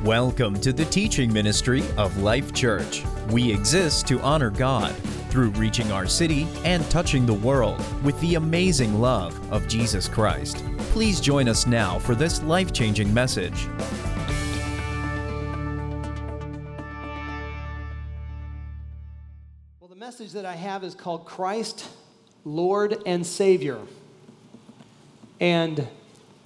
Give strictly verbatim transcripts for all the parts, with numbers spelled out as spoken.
Welcome to the teaching ministry of Life Church. We exist to honor God through reaching our city and touching the world with the amazing love of Jesus Christ. Please join us now for this life-changing message. Well, the message that I have is called Christ, Lord and Savior. And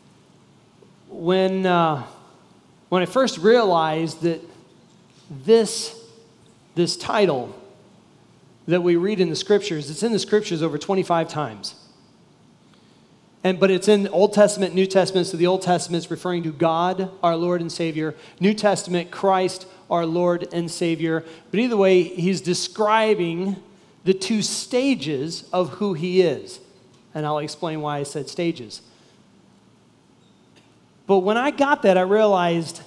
when uh, when I first realized that this this title that we read in the Scriptures, it's in the Scriptures over twenty-five times. And but it's in Old Testament, New Testament. So the Old Testament is referring to God, our Lord and Savior. New Testament, Christ, our Lord and Savior. But either way, he's describing the two stages of who he is. And I'll explain why I said stages. But when I got that, I realized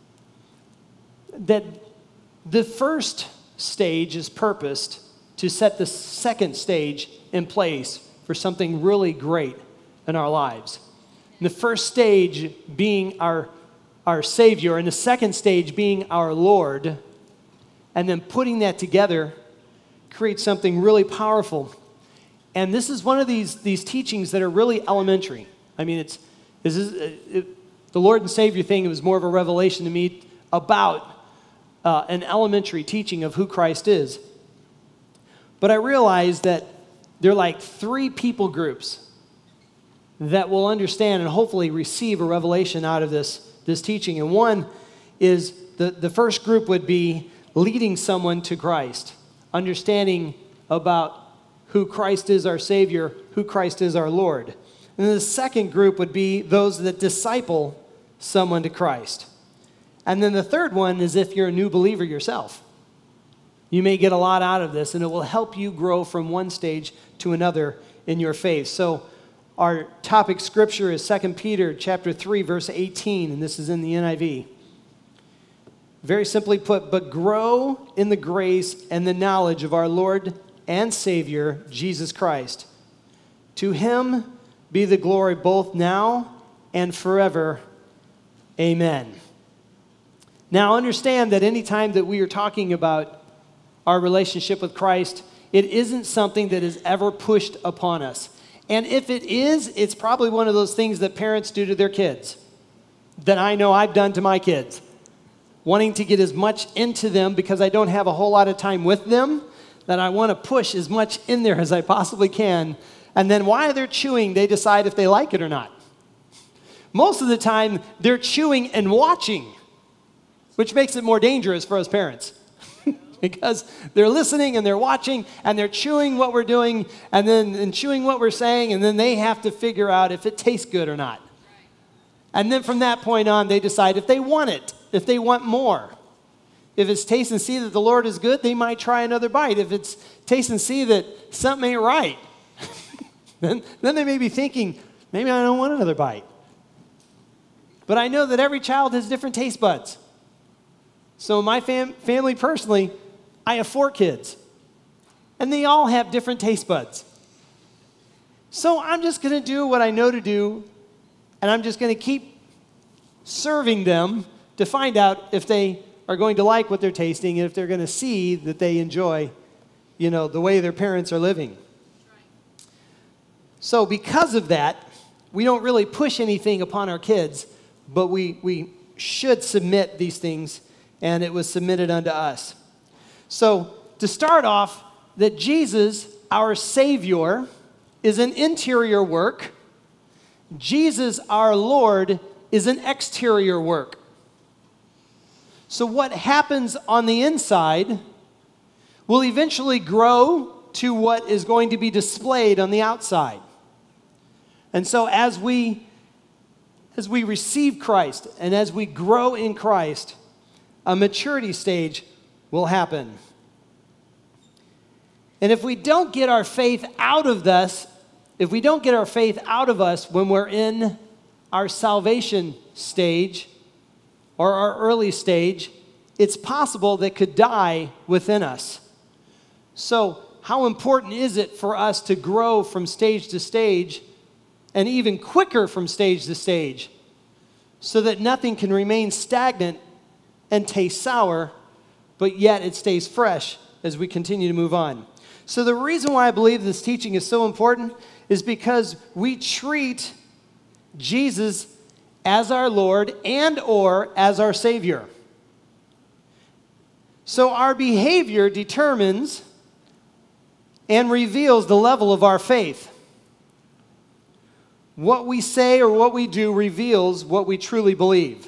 that the first stage is purposed to set the second stage in place for something really great in our lives. And the first stage being our, our Savior, and the second stage being our Lord, and then putting that together creates something really powerful. And this is one of these, these teachings that are really elementary. I mean, it's this is it, the Lord and Savior thing. It was more of a revelation to me about uh, an elementary teaching of who Christ is. But I realized that there are like three people groups that will understand and hopefully receive a revelation out of this, this teaching. And one is, the, the first group would be leading someone to Christ, understanding about who Christ is our Savior, who Christ is our Lord. And then the second group would be those that disciple someone to Christ. And then the third one is if you're a new believer yourself. You may get a lot out of this, and it will help you grow from one stage to another in your faith. So our topic scripture is Second Peter chapter three, verse eighteen, and this is in the N I V. Very simply put, but grow in the grace and the knowledge of our Lord and Savior, Jesus Christ. To him be the glory both now and forever. Amen. Now understand that any time that we are talking about our relationship with Christ, it isn't something that is ever pushed upon us. And if it is, it's probably one of those things that parents do to their kids, that I know I've done to my kids, wanting to get as much into them because I don't have a whole lot of time with them, that I want to push as much in there as I possibly can. And then while they're chewing, they decide if they like it or not. Most of the time, they're chewing and watching, which makes it more dangerous for us parents. Because they're listening and they're watching and they're chewing what we're doing and then and chewing what we're saying, and then they have to figure out if it tastes good or not. And then from that point on, they decide if they want it, if they want more. If it's taste and see that the Lord is good, they might try another bite. If it's taste and see that something ain't right, then, then they may be thinking, maybe I don't want another bite. But I know that every child has different taste buds. So my fam- family personally, I have four kids. And they all have different taste buds. So I'm just going to do what I know to do. And I'm just going to keep serving them to find out if they are going to like what they're tasting and if they're going to see that they enjoy, you know, the way their parents are living. So because of that, we don't really push anything upon our kids, but we, we should submit these things, and it was submitted unto us. So to start off, that Jesus, our Savior, is an interior work. Jesus, our Lord, is an exterior work. So what happens on the inside will eventually grow to what is going to be displayed on the outside. And so as we as we receive Christ and as we grow in Christ, a maturity stage will happen. And if we don't get our faith out of us, if we don't get our faith out of us when we're in our salvation stage or our early stage, it's possible that could die within us. So how important is it for us to grow from stage to stage and even quicker from stage to stage so that nothing can remain stagnant and taste sour, but yet it stays fresh as we continue to move on. So the reason why I believe this teaching is so important is because we treat Jesus as our Lord and or as our Savior. So our behavior determines and reveals the level of our faith. What we say or what we do reveals what we truly believe.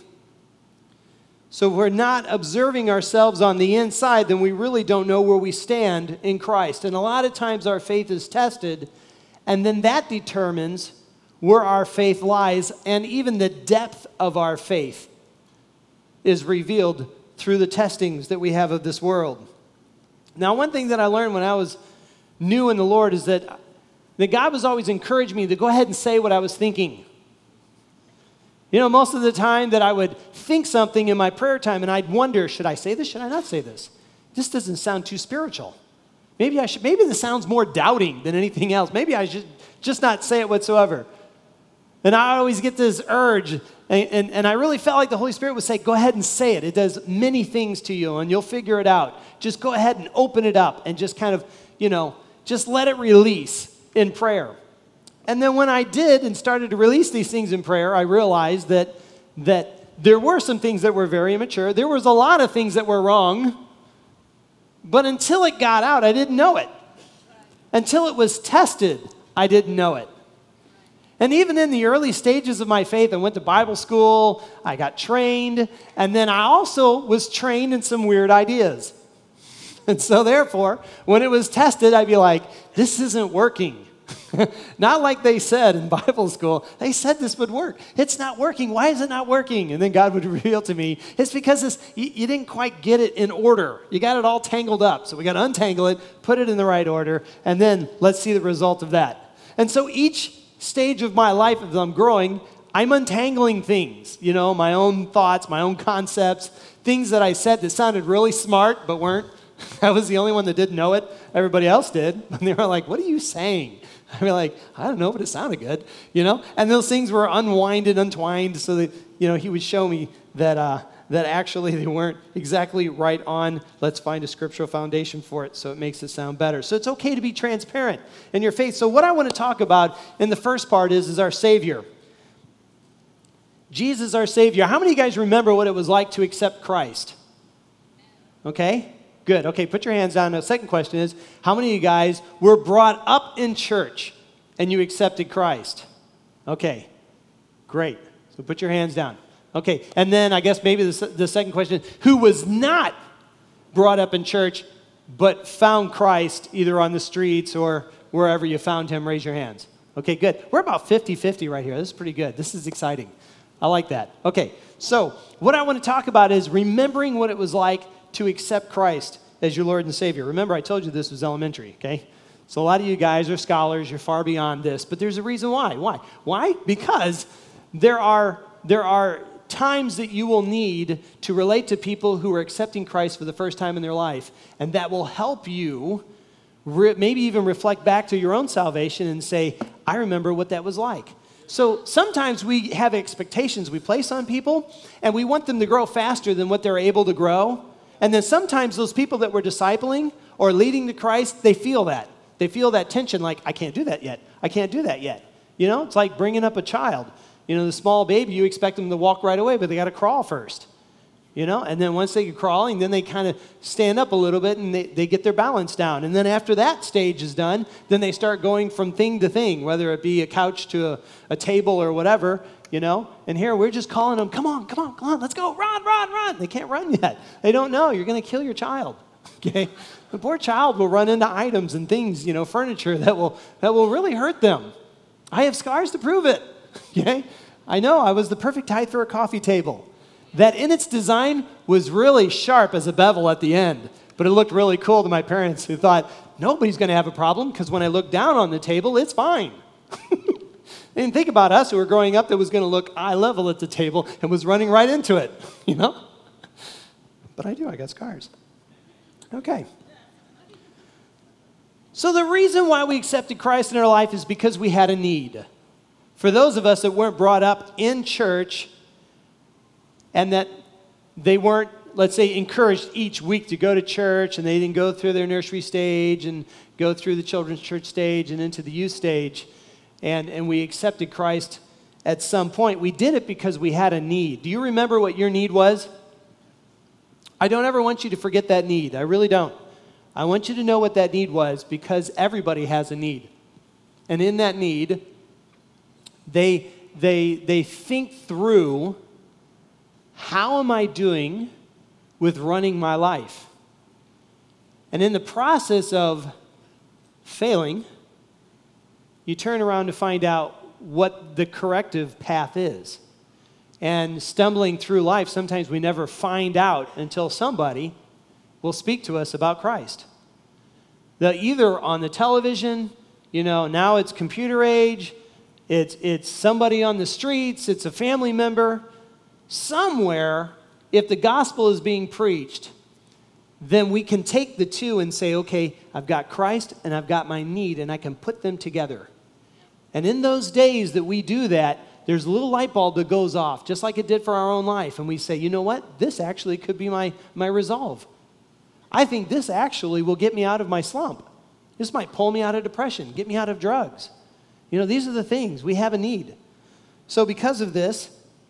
So if we're not observing ourselves on the inside, then we really don't know where we stand in Christ. And a lot of times our faith is tested, and then that determines where our faith lies, and even the depth of our faith is revealed through the testings that we have of this world. Now, one thing that I learned when I was new in the Lord is that, that God was always encouraging me to go ahead and say what I was thinking. You know, most of the time that I would think something in my prayer time and I'd wonder, should I say this? Should I not say this? This doesn't sound too spiritual. Maybe I should, maybe this sounds more doubting than anything else. Maybe I should just not say it whatsoever. And I always get this urge, and, and, and I really felt like the Holy Spirit would say, go ahead and say it. It does many things to you, and you'll figure it out. Just go ahead and open it up and just kind of, you know, just let it release in prayer. And then when I did and started to release these things in prayer, I realized that, that there were some things that were very immature. There was a lot of things that were wrong. But until it got out, I didn't know it. Until it was tested, I didn't know it. And even in the early stages of my faith, I went to Bible school, I got trained, and then I also was trained in some weird ideas. And so therefore, when it was tested, I'd be like, this isn't working. Not like they said in Bible school. They said this would work. It's not working. Why is it not working? And then God would reveal to me, it's because this, you, you didn't quite get it in order. You got it all tangled up. So we got to untangle it, put it in the right order, and then let's see the result of that. And so each stage of my life as I'm growing, I'm untangling things, you know, my own thoughts, my own concepts, things that I said that sounded really smart but weren't. I was the only one that didn't know it. Everybody else did. And they were like, what are you saying? I'd be like, I don't know, but it sounded good, you know? And those things were unwinded, untwined, so that, you know, he would show me that uh, that actually they weren't exactly right on. Let's find a scriptural foundation for it so it makes it sound better. So it's okay to be transparent in your faith. So what I want to talk about in the first part is, is our Savior. Jesus, our Savior. How many of you guys remember what it was like to accept Christ? Okay? Good. Okay, put your hands down. The second question is, how many of you guys were brought up in church and you accepted Christ? Okay, great. So put your hands down. Okay, and then I guess maybe the, the second question is, who was not brought up in church but found Christ either on the streets or wherever you found him? Raise your hands. Okay, good. We're about fifty-fifty right here. This is pretty good. This is exciting. I like that. Okay, so what I want to talk about is remembering what it was like to accept Christ as your Lord and Savior. Remember, I told you this was elementary, okay? So a lot of you guys are scholars, you're far beyond this, but there's a reason why. Why? Why? Because there are, there are times that you will need to relate to people who are accepting Christ for the first time in their life, and that will help you re- maybe even reflect back to your own salvation and say, I remember what that was like. So sometimes we have expectations we place on people, and we want them to grow faster than what they're able to grow. And then sometimes those people that we're discipling or leading to Christ, they feel that. They feel that tension like, I can't do that yet. I can't do that yet. You know, it's like bringing up a child. You know, the small baby, you expect them to walk right away, but they got to crawl first. You know, and then once they get crawling, then they kind of stand up a little bit and they, they get their balance down. And then after that stage is done, then they start going from thing to thing, whether it be a couch to a, a table or whatever. You know, and here we're just calling them, come on, come on, come on, let's go, run, run, run. They can't run yet. They don't know. You're going to kill your child, okay? The poor child will run into items and things, you know, furniture that will that will really hurt them. I have scars to prove it, okay? I know I was the perfect height for a coffee table that in its design was really sharp as a bevel at the end, but it looked really cool to my parents who thought, nobody's going to have a problem because when I look down on the table, it's fine. They didn't think about us who were growing up that was going to look eye level at the table and was running right into it, you know? But I do, I got scars. Okay. So the reason why we accepted Christ in our life is because we had a need. For those of us that weren't brought up in church and that they weren't let's say, encouraged each week to go to church, and they didn't go through their nursery stage and go through the children's church stage and into the youth stage, and, and we accepted Christ at some point, we did it because we had a need. Do you remember what your need was? I don't ever want you to forget that need. I really don't. I want you to know what that need was, because everybody has a need. And in that need, they, they, they think through, how am I doing with running my life? And in the process of failing, you turn around to find out what the corrective path is. And stumbling through life, sometimes we never find out until somebody will speak to us about Christ. The, either on the television, you know, now it's computer age, it's, it's somebody on the streets, it's a family member. Somewhere, if the gospel is being preached, then we can take the two and say, okay, I've got Christ and I've got my need, and I can put them together. And in those days that we do that, there's a little light bulb that goes off, just like it did for our own life. And we say, you know what? This actually could be my, my resolve. I think this actually will get me out of my slump. This might pull me out of depression, get me out of drugs. You know, these are the things. We have a need. So because of this,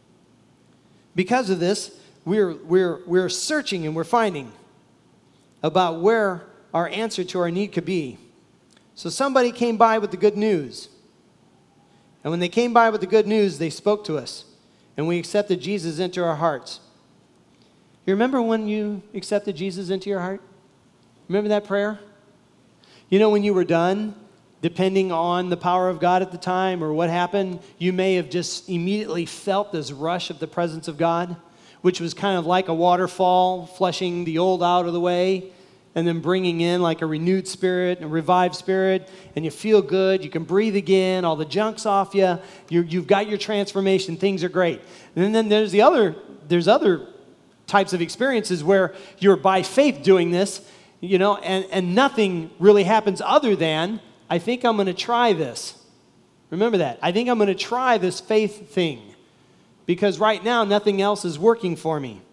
because of this, we're, we're, we're searching and we're finding about where our answer to our need could be. So somebody came by with the good news. And when they came by with the good news, they spoke to us. And we accepted Jesus into our hearts. You remember when you accepted Jesus into your heart? Remember that prayer? You know, when you were done, depending on the power of God at the time or what happened, you may have just immediately felt this rush of the presence of God, which was kind of like a waterfall, flushing the old out of the way, and then bringing in like a renewed spirit, a revived spirit, and you feel good, you can breathe again, all the junk's off you, You're, you've got your transformation, things are great. And then there's the other, there's other types of experiences where you're by faith doing this, you know, and, and nothing really happens other than, I think I'm going to try this. Remember that. I think I'm going to try this faith thing, because right now nothing else is working for me.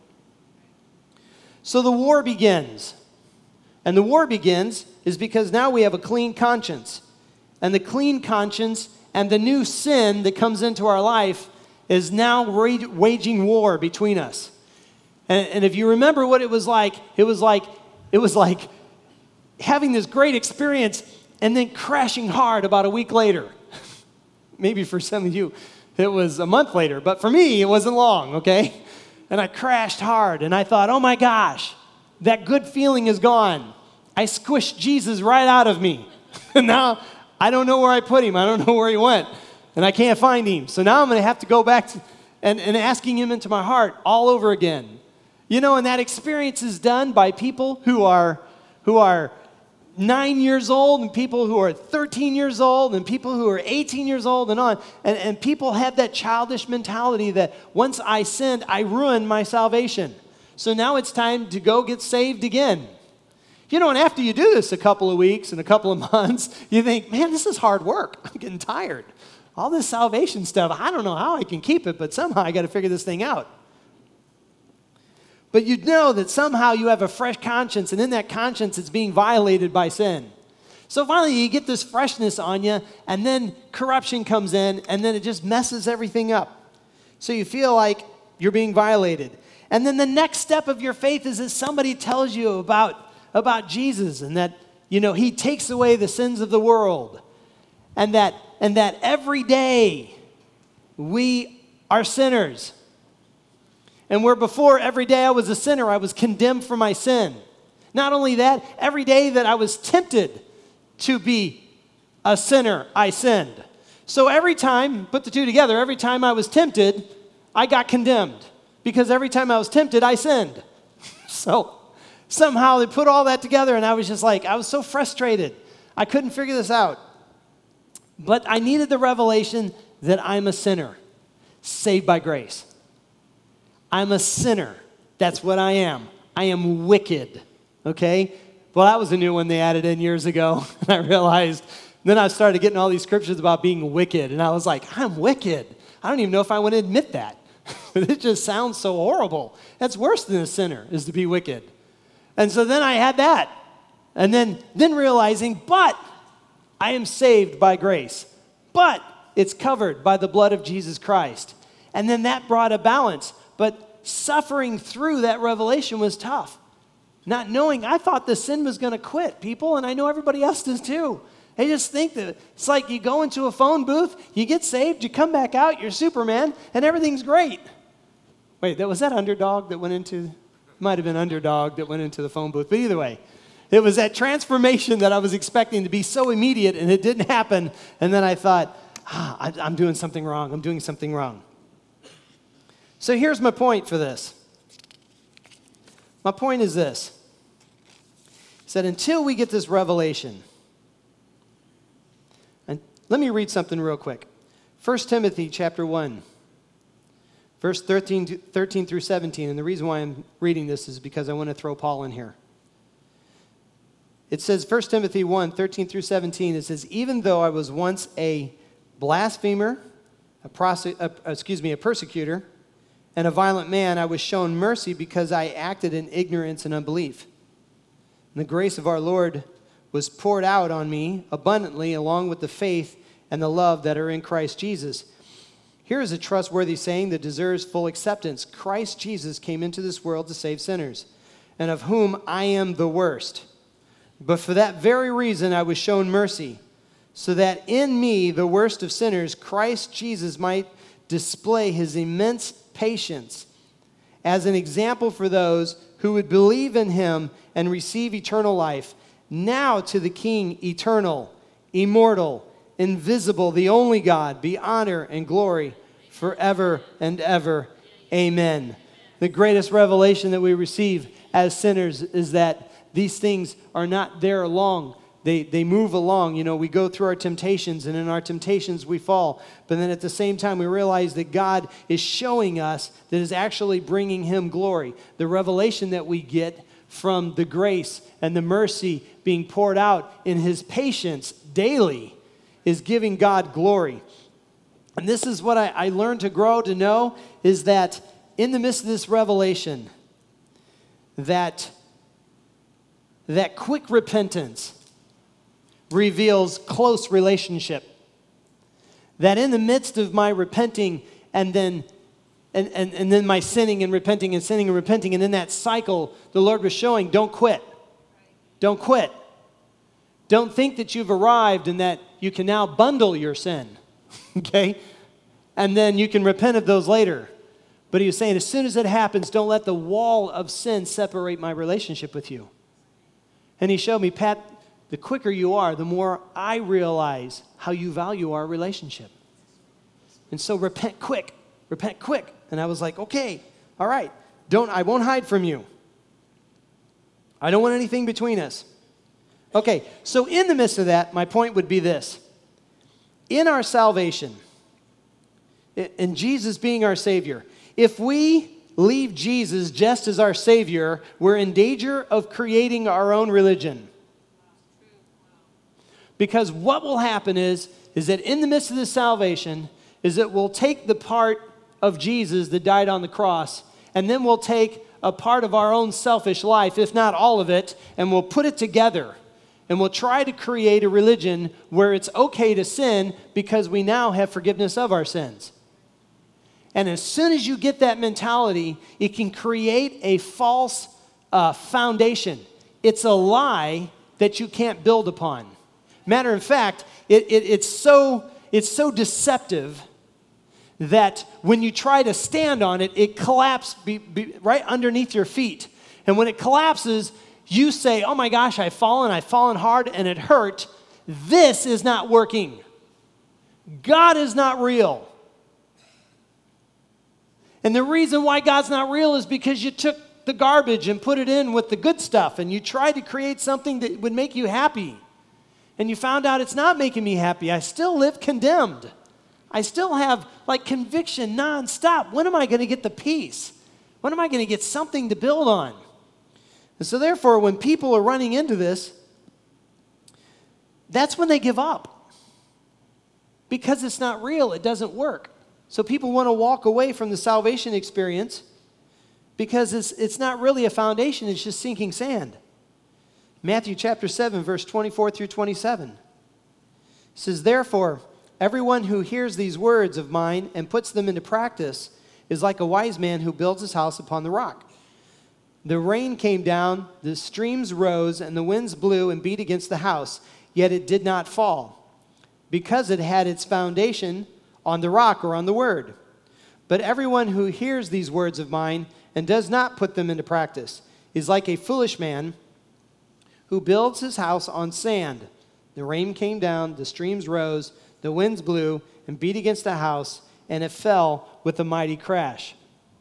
So the war begins. And the war begins is because now we have a clean conscience. And the clean conscience and the new sin that comes into our life is now waging war between us. And, and if you remember what it was like, it was like, it was like having this great experience and then crashing hard about a week later. Maybe for some of you, it was a month later. But for me, it wasn't long, okay? And I crashed hard, and I thought, oh my gosh, that good feeling is gone. I squished Jesus right out of me. And now I don't know where I put him. I don't know where he went. And I can't find him. So now I'm going to have to go back to, and, and asking him into my heart all over again. You know, and that experience is done by people who are, who are nine years old, and people who are thirteen years old, and people who are eighteen years old, and on. And, and people have that childish mentality that once I sinned, I ruined my salvation. So now it's time to go get saved again. You know, and after you do this a couple of weeks and a couple of months, you think, man, this is hard work. I'm getting tired. All this salvation stuff, I don't know how I can keep it, but somehow I got to figure this thing out. But you know that somehow you have a fresh conscience, and in that conscience it's being violated by sin. So finally you get this freshness on you, and then corruption comes in, and then it just messes everything up. So you feel like you're being violated. And then the next step of your faith is that somebody tells you about, about Jesus, and that, you know, he takes away the sins of the world. And that, and that every day we are sinners. And where before every day I was a sinner, I was condemned for my sin. Not only that, every day that I was tempted to be a sinner, I sinned. So every time, put the two together, every time I was tempted, I got condemned. Because every time I was tempted, I sinned. So somehow they put all that together, and I was just like, I was so frustrated. I couldn't figure this out. But I needed the revelation that I'm a sinner, saved by grace. I'm a sinner. That's what I am. I am wicked, okay? Well, that was a new one they added in years ago, and I realized, then I started getting all these scriptures about being wicked, and I was like, I'm wicked. I don't even know if I want to admit that. It just sounds so horrible. That's worse than a sinner, is to be wicked. And so then I had that. And then, then realizing, but I am saved by grace. But it's covered by the blood of Jesus Christ. And then that brought a balance. But suffering through that revelation was tough. Not knowing, I thought the sin was going to quit, people, and I know everybody else does too. They just think that it's like you go into a phone booth, you get saved, you come back out, you're Superman, and everything's great. Wait, that was that Underdog that went into, might have been Underdog that went into the phone booth, but either way, it was that transformation that I was expecting to be so immediate, and it didn't happen, and then I thought, ah, I, I'm doing something wrong, I'm doing something wrong. So here's my point for this. My point is this. He said, until we get this revelation, and let me read something real quick. First Timothy chapter one, verse thirteen, thirteen through seventeen, and the reason why I'm reading this is because I want to throw Paul in here. It says, First Timothy one, thirteen through seventeen, it says, even though I was once a blasphemer, a, prose- a excuse me, a persecutor, and a violent man, I was shown mercy because I acted in ignorance and unbelief. And the grace of our Lord was poured out on me abundantly, along with the faith and the love that are in Christ Jesus. Here is a trustworthy saying that deserves full acceptance. Christ Jesus came into this world to save sinners, and of whom I am the worst. But for that very reason I was shown mercy, so that in me, the worst of sinners, Christ Jesus might display his immense patience as an example for those who would believe in him and receive eternal life. Now to the King, eternal, immortal, invisible, the only God, be honor and glory forever and ever. Amen. The greatest revelation that we receive as sinners is that these things are not there long. They they move along. You know, we go through our temptations, and in our temptations we fall. But then at the same time, we realize that God is showing us that is actually bringing him glory. The revelation that we get from the grace and the mercy being poured out in his patience daily is giving God glory. And this is what I, I learned to grow to know, is that in the midst of this revelation, that, that quick repentance reveals close relationship. That in the midst of my repenting and then and, and, and then my sinning and repenting and sinning and repenting, and in that cycle, the Lord was showing, don't quit. Don't quit. Don't think that you've arrived and that you can now bundle your sin. Okay? And then you can repent of those later. But he was saying, as soon as it happens, don't let the wall of sin separate my relationship with you. And he showed me, Pat, the quicker you are, the more I realize how you value our relationship. And so repent quick, repent quick. And I was like, okay, all right, don't, I won't hide from you. I don't want anything between us. Okay, so in the midst of that, my point would be this. In our salvation, in Jesus being our Savior, if we leave Jesus just as our Savior, we're in danger of creating our own religion. Because what will happen is, is that in the midst of this salvation, is that we'll take the part of Jesus that died on the cross, and then we'll take a part of our own selfish life, if not all of it, and we'll put it together. And we'll try to create a religion where it's okay to sin because we now have forgiveness of our sins. And as soon as you get that mentality, it can create a false uh, foundation. It's a lie that you can't build upon. Matter of fact, it, it, it's so it's so deceptive that when you try to stand on it, it collapses be, be, right underneath your feet. And when it collapses, you say, oh my gosh, I've fallen, I've fallen hard, and it hurt. This is not working. God is not real. And the reason why God's not real is because you took the garbage and put it in with the good stuff, and you tried to create something that would make you happy. And you found out it's not making me happy. I still live condemned. I still have like conviction nonstop. When am I going to get the peace? When am I going to get something to build on? And so therefore, when people are running into this, that's when they give up. Because it's not real, it doesn't work. So people want to walk away from the salvation experience because it's, it's not really a foundation, it's just sinking sand. Matthew chapter seven, verse twenty-four through twenty-seven. It says, therefore, everyone who hears these words of mine and puts them into practice is like a wise man who builds his house upon the rock. The rain came down, the streams rose, and the winds blew and beat against the house, yet it did not fall, because it had its foundation on the rock or on the word. But everyone who hears these words of mine and does not put them into practice is like a foolish man who builds his house on sand. The rain came down, the streams rose, the winds blew and beat against the house, and it fell with a mighty crash.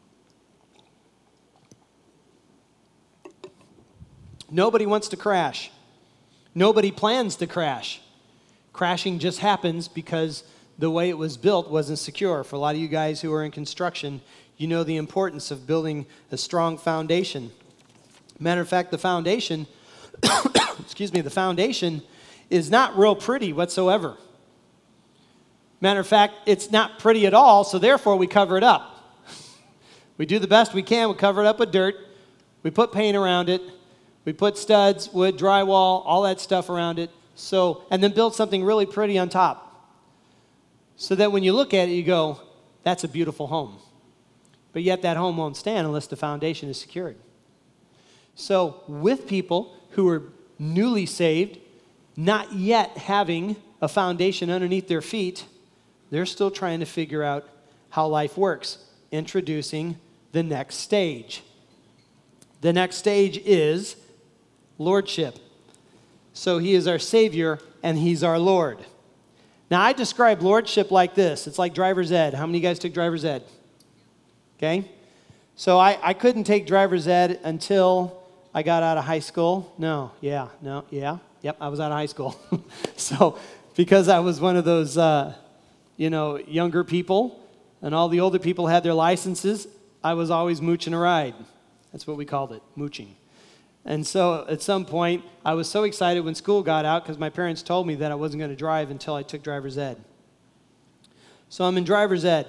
Nobody wants to crash. Nobody plans to crash. Crashing just happens because the way it was built wasn't secure. For a lot of you guys who are in construction, you know the importance of building a strong foundation. Matter of fact, the foundation, excuse me, the foundation is not real pretty whatsoever. Matter of fact, it's not pretty at all, so therefore we cover it up. We do the best we can. We cover it up with dirt. We put paint around it. We put studs, wood, drywall, all that stuff around it. So, and then build something really pretty on top. So that when you look at it, you go, that's a beautiful home. But yet that home won't stand unless the foundation is secured. So with people who are newly saved, not yet having a foundation underneath their feet, they're still trying to figure out how life works, introducing the next stage. The next stage is lordship. So he is our Savior and he's our Lord. Now I describe lordship like this. It's like driver's ed. How many of you guys took driver's ed? Okay? So I, I couldn't take driver's ed until I got out of high school. No, yeah, no, yeah. Yep, I was out of high school. So because I was one of those, uh, you know, younger people and all the older people had their licenses, I was always mooching a ride. That's what we called it, mooching. And so at some point, I was so excited when school got out because my parents told me that I wasn't going to drive until I took driver's ed. So I'm in driver's ed.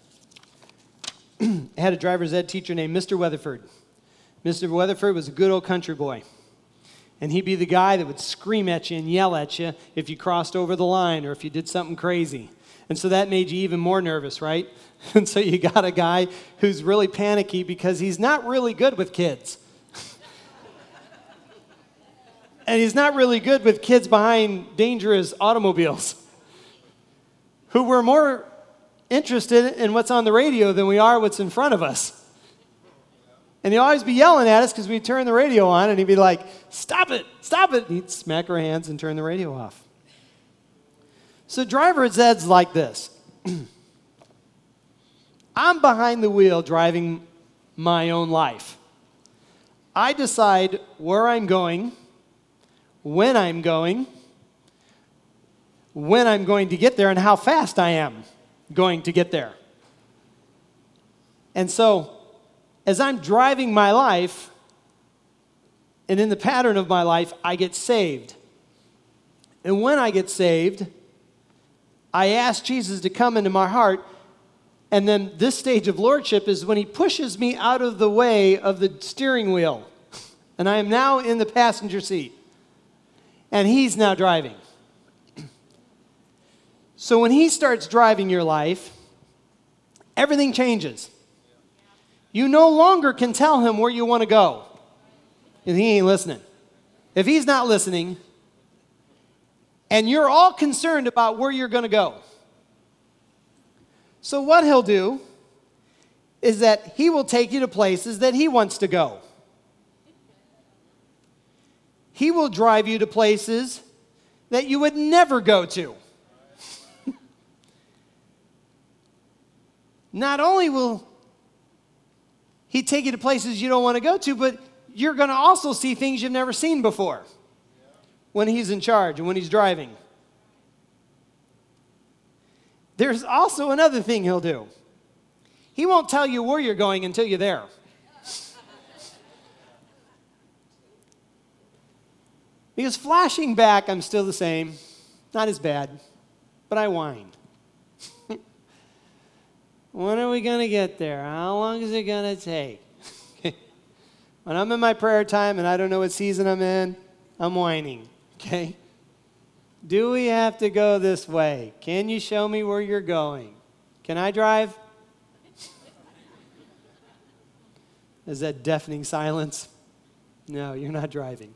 I had a driver's ed teacher named Mister Weatherford. Mister Weatherford was a good old country boy. And he'd be the guy that would scream at you and yell at you if you crossed over the line or if you did something crazy. And so that made you even more nervous, right? And so you got a guy who's really panicky because he's not really good with kids. And he's not really good with kids behind dangerous automobiles who were more interested in what's on the radio than we are what's in front of us. And he'd always be yelling at us because we'd turn the radio on and he'd be like, stop it, stop it. And he'd smack our hands and turn the radio off. So driver's ed's like this. I'm behind the wheel driving my own life. I decide where I'm going, when I'm going, when I'm going to get there, and how fast I am going to get there. And so, as I'm driving my life, and in the pattern of my life, I get saved. And when I get saved, I ask Jesus to come into my heart, and then this stage of lordship is when he pushes me out of the way of the steering wheel. And I am now in the passenger seat. And he's now driving. So when he starts driving your life, everything changes. You no longer can tell him where you want to go. And he ain't listening. If he's not listening, and you're all concerned about where you're going to go. So what he'll do is that he will take you to places that he wants to go. He will drive you to places that you would never go to. Not only will he take you to places you don't want to go to, but you're going to also see things you've never seen before when he's in charge and when he's driving. There's also another thing he'll do. He won't tell you where you're going until you're there. Because flashing back, I'm still the same. Not as bad, but I whine. When are we going to get there? How long is it going to take? When I'm in my prayer time and I don't know what season I'm in, I'm whining, okay? Do we have to go this way? Can you show me where you're going? Can I drive? Is that deafening silence? No, you're not driving.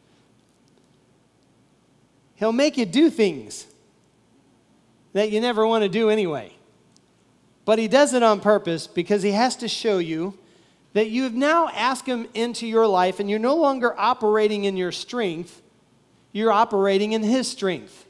He'll make you do things that you never want to do anyway. But he does it on purpose because he has to show you that you have now asked him into your life and you're no longer operating in your strength, you're operating in his strength.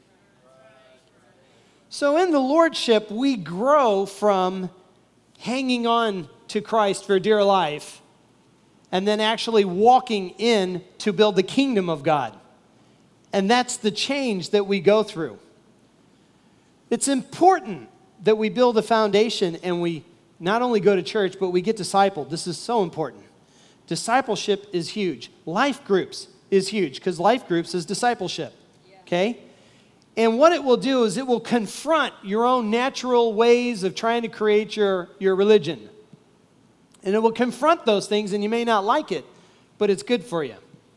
So in the Lordship, we grow from hanging on to Christ for dear life and then actually walking in to build the kingdom of God. And that's the change that we go through. It's important that we build a foundation and we not only go to church, but we get discipled. This is so important. Discipleship is huge. Life groups is huge because life groups is discipleship, okay? And what it will do is it will confront your own natural ways of trying to create your, your religion. And it will confront those things, and you may not like it, but it's good for you.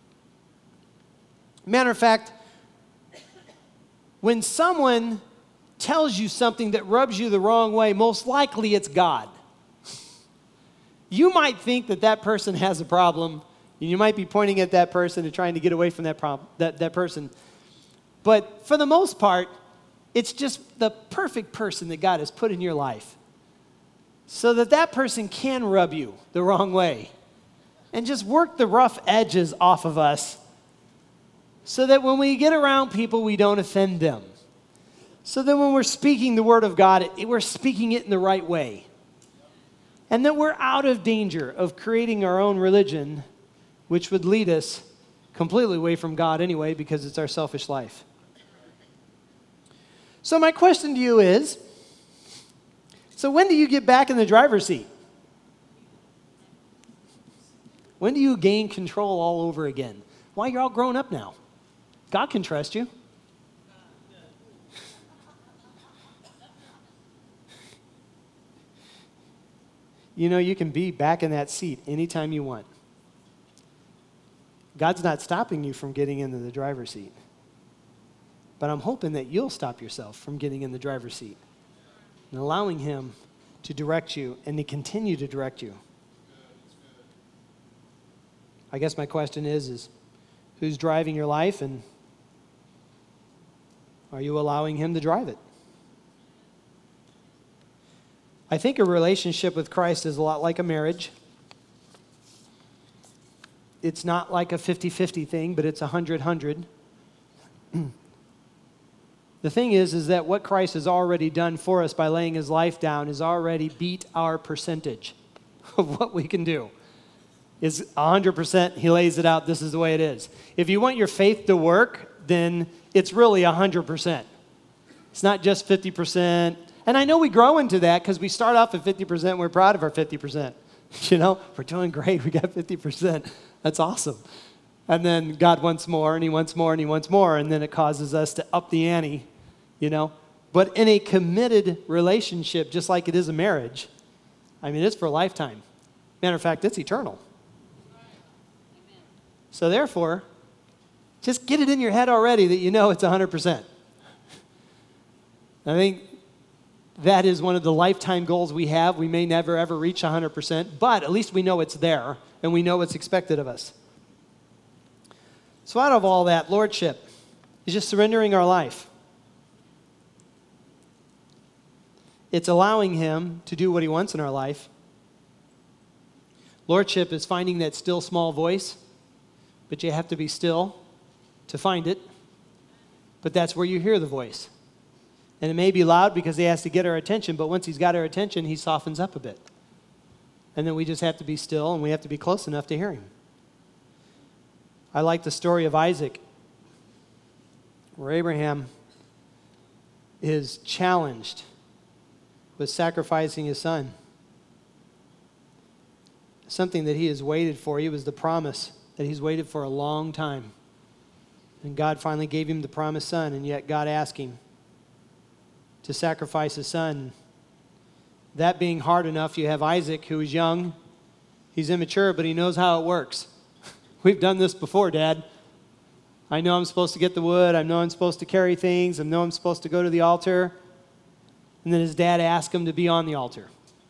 Matter of fact, when someone tells you something that rubs you the wrong way, most likely it's God. You might think that that person has a problem, and you might be pointing at that person and trying to get away from that problem, that, that person. But for the most part, it's just the perfect person that God has put in your life so that that person can rub you the wrong way and just work the rough edges off of us so that when we get around people, we don't offend them. So that when we're speaking the word of God, it, we're speaking it in the right way. And that we're out of danger of creating our own religion, which would lead us completely away from God anyway, because it's our selfish life. So my question to you is, so when do you get back in the driver's seat? When do you gain control all over again? Why, you're all grown up now. God can trust you. You know, you can be back in that seat anytime you want. God's not stopping you from getting into the driver's seat. But I'm hoping that you'll stop yourself from getting in the driver's seat and allowing him to direct you and to continue to direct you. I guess my question is, is who's driving your life, and are you allowing him to drive it? I think a relationship with Christ is a lot like a marriage. It's not like a fifty-fifty thing, but it's a hundred-hundred. The thing is, is that what Christ has already done for us by laying his life down has already beat our percentage of what we can do. It's one hundred percent, he lays it out, this is the way it is. If you want your faith to work, then it's really one hundred percent. It's not just fifty percent. And I know we grow into that because we start off at fifty percent and we're proud of our fifty percent. You know, we're doing great, we got fifty percent. That's awesome. And then God wants more, and he wants more, and he wants more, and then it causes us to up the ante, you know. But in a committed relationship, just like it is a marriage, I mean, it's for a lifetime. Matter of fact, it's eternal. So therefore, just get it in your head already that you know it's one hundred percent. I think that is one of the lifetime goals we have. We may never, ever reach one hundred percent, but at least we know it's there, and we know what's expected of us. So out of all that, lordship is just surrendering our life. It's allowing him to do what he wants in our life. Lordship is finding that still small voice, but you have to be still to find it. But that's where you hear the voice. And it may be loud because he has to get our attention, but once he's got our attention, he softens up a bit. And then we just have to be still, and we have to be close enough to hear him. I like the story of Isaac, where Abraham is challenged with sacrificing his son. Something that he has waited for. He was the promise that he's waited for a long time. And God finally gave him the promised son, and yet God asked him to sacrifice his son. that being hard enough, you have Isaac, who is young. He's immature, but he knows how it works. We've done this before, Dad. I know I'm supposed to get the wood. I know I'm supposed to carry things. I know I'm supposed to go to the altar. And then his dad asked him to be on the altar.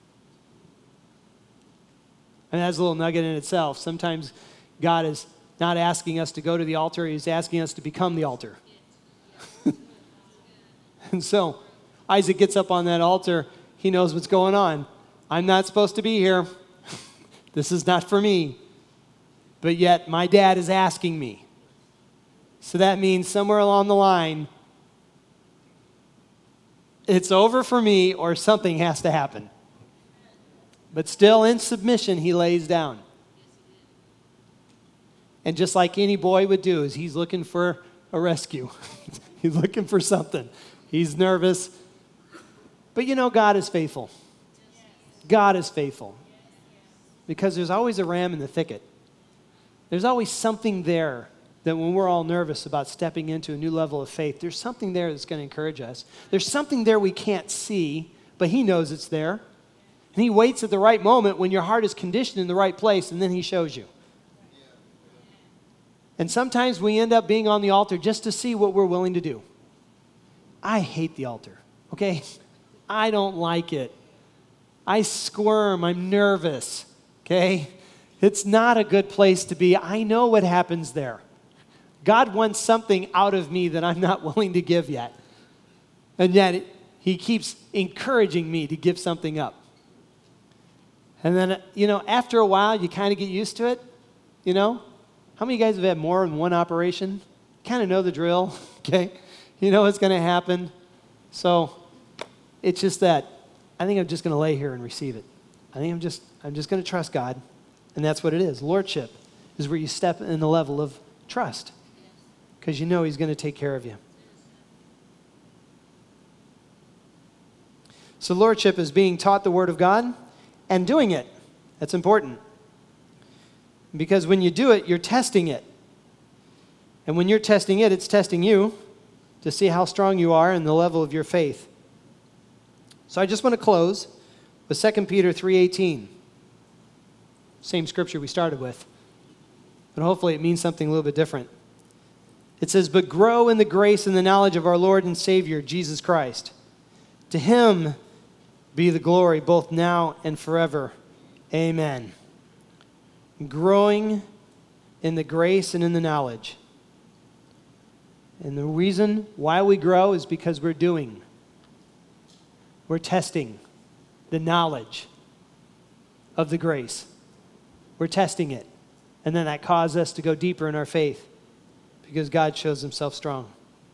And that's a little nugget in itself. Sometimes God is not asking us to go to the altar. He's asking us to become the altar. And so Isaac gets up on that altar. He knows what's going on. I'm not supposed to be here. This is not for me. But yet my dad is asking me. So that means somewhere along the line, it's over for me or something has to happen. But still in submission, he lays down. And just like any boy would do, is he's looking for a rescue. He's looking for something. He's nervous. But you know, God is faithful. God is faithful. Because there's always a ram in the thicket. There's always something there that when we're all nervous about stepping into a new level of faith, there's something there that's going to encourage us. There's something there we can't see, but he knows it's there. And he waits at the right moment when your heart is conditioned in the right place, and then he shows you. And sometimes we end up being on the altar just to see what we're willing to do. I hate the altar, okay? I don't like it. I squirm. I'm nervous, okay? It's not a good place to be. I know what happens there. God wants something out of me that I'm not willing to give yet. And yet it, he keeps encouraging me to give something up. And then, you know, after a while, you kind of get used to it, you know? How many of you guys have had more than one operation? Kind of know the drill, okay? You know what's going to happen. So it's just that I think I'm just going to lay here and receive it. I think I'm just I'm just going to trust God. And that's what it is. Lordship is where you step in the level of trust because you know he's going to take care of you. So lordship is being taught the Word of God and doing it. That's important. Because when you do it, you're testing it. And when you're testing it, it's testing you to see how strong you are and the level of your faith. So I just want to close with Second Peter three eighteen. Same scripture we started with. But hopefully it means something a little bit different. It says, "But grow in the grace and the knowledge of our Lord and Savior, Jesus Christ. To him be the glory both now and forever. Amen." Growing in the grace and in the knowledge. And the reason why we grow is because we're doing. We're testing the knowledge of the grace. We're testing it. And then that causes us to go deeper in our faith because God shows himself strong.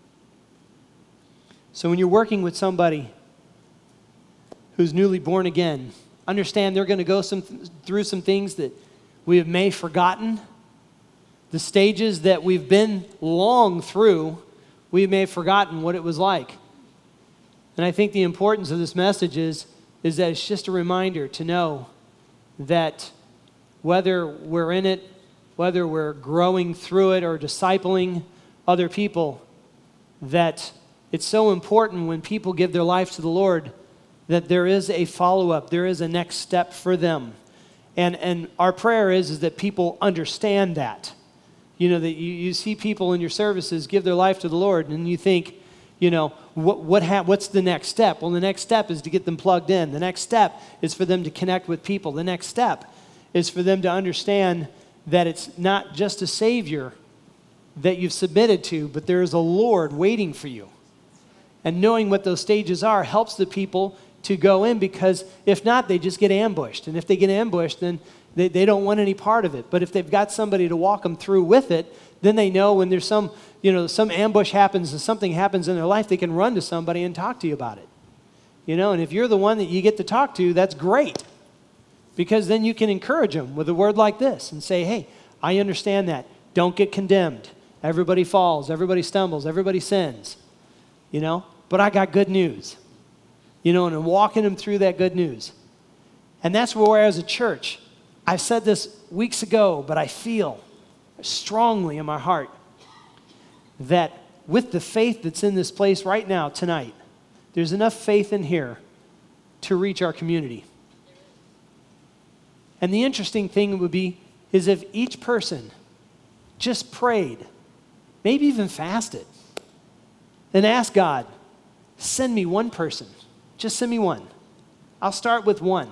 So when you're working with somebody who's newly born again, understand they're going to go some, through some things that we have may forgotten. The stages that we've been long through, we may have forgotten what it was like. And I think the importance of this message is, is that it's just a reminder to know that whether we're in it, whether we're growing through it or discipling other people, that it's so important when people give their life to the Lord that there is a follow-up, there is a next step for them. And and our prayer is, is that people understand that. You know, that you, you see people in your services give their life to the Lord and you think, you know, what what ha- what's the next step? Well, the next step is to get them plugged in. The next step is for them to connect with people. The next step is for them to understand that it's not just a Savior that you've submitted to, but there is a Lord waiting for you. And knowing what those stages are helps the people to go in, because if not, they just get ambushed. And if they get ambushed, then they, they don't want any part of it. But if they've got somebody to walk them through with it, then they know when there's some, you know, some ambush happens and something happens in their life, they can run to somebody and talk to you about it. You know, and if you're the one that you get to talk to, that's great. Because then you can encourage them with a word like this and say, hey, I understand that. Don't get condemned. Everybody falls, everybody stumbles, everybody sins. You know, but I got good news. You know, and I'm walking them through that good news. And that's where we're as a church. I've said this weeks ago, but I feel strongly in my heart that with the faith that's in this place right now, tonight, there's enough faith in here to reach our community. And the interesting thing would be is if each person just prayed, maybe even fasted, and asked God, send me one person. Just send me one. I'll start with one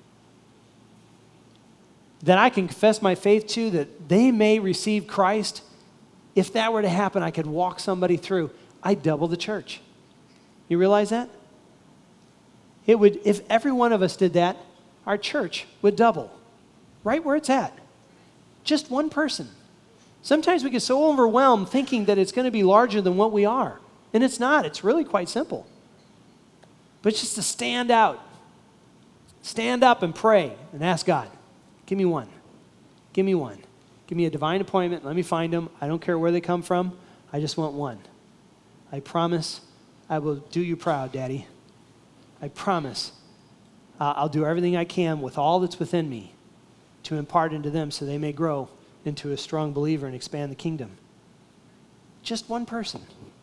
that I can confess my faith to, that they may receive Christ. If that were to happen, I could walk somebody through. I'd double the church. You realize that? It would, if every one of us did that, our church would double, right where it's at. Just one person. Sometimes we get so overwhelmed thinking that it's going to be larger than what we are. And it's not. It's really quite simple. But just to stand out, stand up and pray and ask God, give me one. Give me one. Give me a divine appointment. Let me find them. I don't care where they come from. I just want one. I promise I will do you proud, Daddy. I promise uh, I'll do everything I can with all that's within me to impart into them so they may grow into a strong believer and expand the kingdom. Just one person.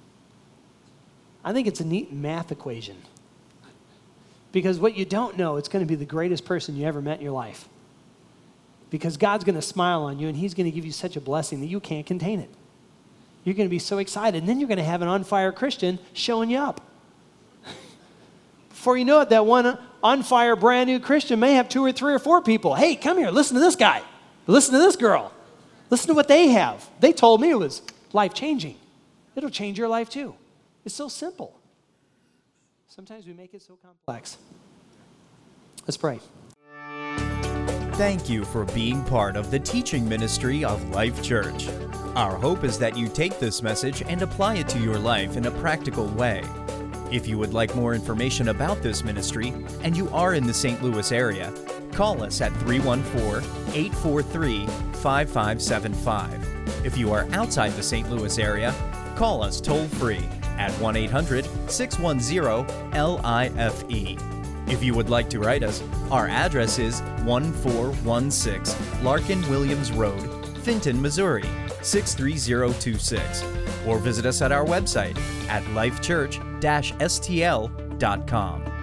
I think it's a neat math equation. Because what you don't know, it's going to be the greatest person you ever met in your life. Because God's going to smile on you and he's going to give you such a blessing that you can't contain it. You're going to be so excited. And then you're going to have an on-fire Christian showing you up. Before you know it, that one on-fire brand new Christian may have two or three or four people. Hey, come here, listen to this guy. Listen to this girl. Listen to what they have. They told me it was life-changing. It'll change your life too. It's so simple. Sometimes we make it so complex. Let's pray. Thank you for being part of the teaching ministry of Life Church. Our hope is that you take this message and apply it to your life in a practical way. If you would like more information about this ministry and you are in the Saint Louis area, call us at three one four, eight four three, five five seven five. If you are outside the Saint Louis area, call us toll-free at one eight hundred, six one zero, L I F E. If you would like to write us, our address is one four one six Larkin Williams Road, Fenton, Missouri, six three zero two six. Or visit us at our website at life church dash s t l dot com.